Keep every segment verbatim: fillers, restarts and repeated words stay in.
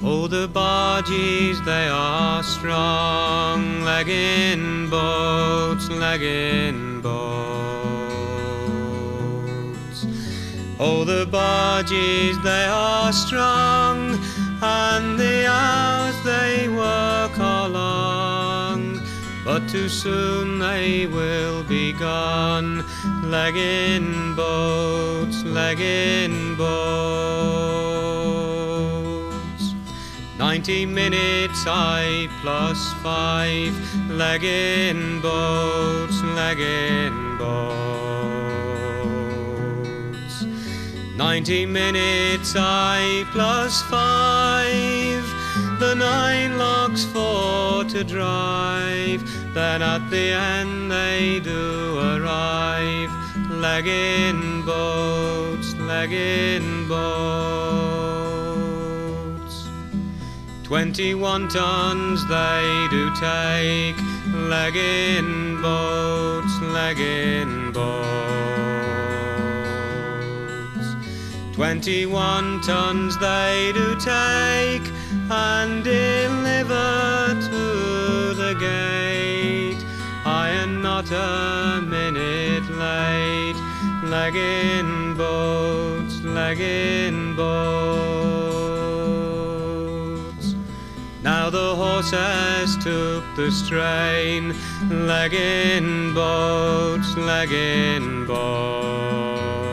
Oh, the barges, they are strong, legging boats, legging boats. Oh, the barges, they are strong, and the hours they work are long, but too soon they will be gone, legging boats, legging boats. Ninety minutes I plus five, legging boats, legging boats. Ninety minutes I plus five, the nine logs for to drive, then at the end they do arrive, legging boats, legging boats. Twenty-one tons they do take, legging boats, legging boats. Twenty-one tons they do take, and deliver to the gate. I am not a minute late, legging boats, legging boats. Now the horses took the strain, legging boats, legging boats.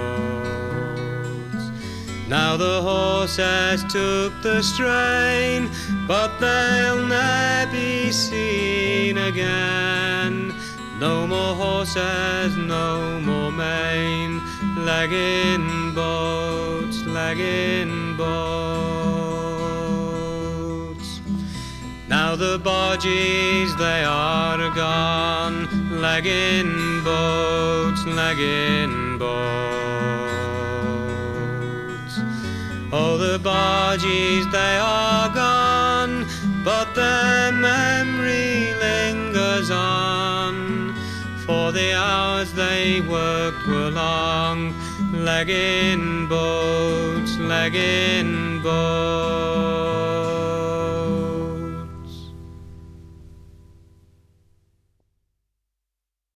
Now the horses took the strain, but they'll ne'er be seen again. No more horses, no more main, legging boats, legging boats. Now the barges, they are gone, legging boats, legging boats. Oh, the barges, they are gone, but their memory lingers on, for the hours they worked were long, legging boats, legging boats.